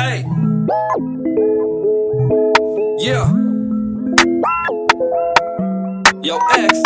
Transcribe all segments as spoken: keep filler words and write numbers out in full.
Эй! Yeah! Yo, X!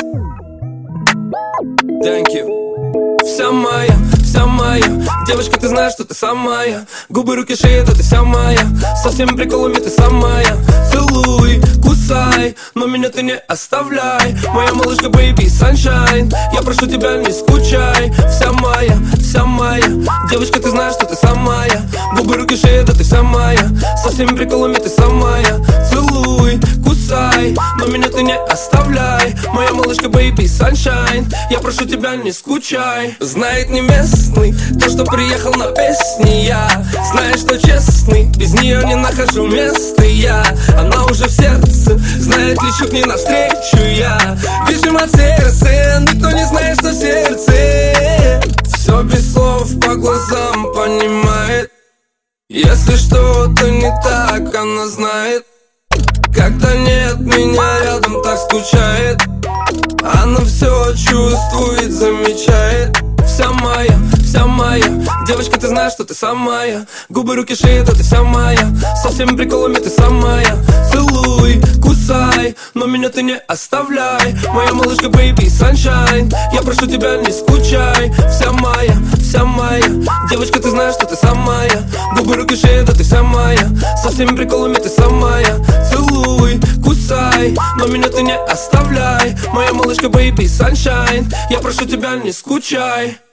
Thank you! Вся моя, вся моя девочка, ты знаешь, что ты самая. Губы, руки, шея, да ты вся моя. Со всеми приколами ты самая. Целуй, кусай, но меня ты не оставляй. Моя малышка, baby, sunshine. Я прошу тебя, не скучай. Вся моя, вся моя девочка, ты знаешь, что ты самая. Губы, руки, шея, да ты вся моя. Со всеми приколами ты самая. Целуй, кусай, но меня ты не оставляй. Моя малышка, baby, sunshine. Я прошу тебя, не скучай. Знает не местный, то, что приехал на песни я. Знаешь, что честный, без нее не нахожу места я. Она уже в сердце, знает, лечу к ней навстречу я. Бежим от сердца, никто не знает, что в сердце. Все без слов, по глазам понимает. Если что-то не так, она знает. Когда нет меня рядом, так скучает. Она все чувствует, замечает. Вся моя, вся моя девочка, ты знаешь, что ты самая. Губы, руки, шея, да ты вся моя. Со всеми приколами ты самая. Целуй, кусай, но меня ты не оставляй. Моя малышка, baby, sunshine. Я прошу тебя, не скучай. Вся моя, вся моя девочка, ты знаешь, что ты самая. Губы, руки, шея, да ты вся моя. Со всеми приколами ты самая. Целуй, кусай, но меня ты не оставляй. Моя малышка, baby, sunshine. Я прошу тебя, не скучай.